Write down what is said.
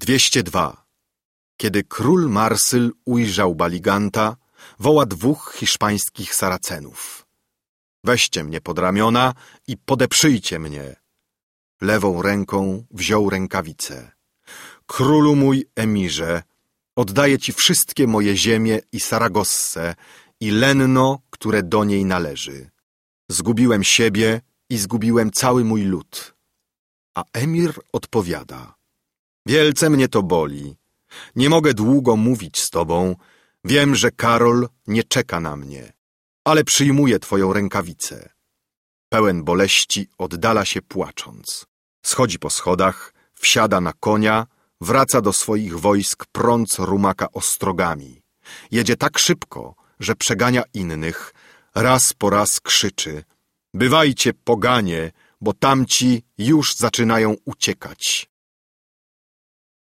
202. Kiedy król Marsyl ujrzał Baliganta, woła 2 hiszpańskich Saracenów. Weźcie mnie pod ramiona i podeprzyjcie mnie. Lewą ręką wziął rękawicę. Królu mój emirze, oddaję ci wszystkie moje ziemie i Saragossę i lenno, które do niej należy. Zgubiłem siebie i zgubiłem cały mój lud. A emir odpowiada: wielce mnie to boli. Nie mogę długo mówić z tobą. Wiem, że Karol nie czeka na mnie, ale przyjmuję twoją rękawicę. Pełen boleści oddala się płacząc. Schodzi po schodach, wsiada na konia, wraca do swoich wojsk, prąc rumaka ostrogami. Jedzie tak szybko, że przegania innych. Raz po raz krzyczy: bywajcie, poganie, bo tamci już zaczynają uciekać.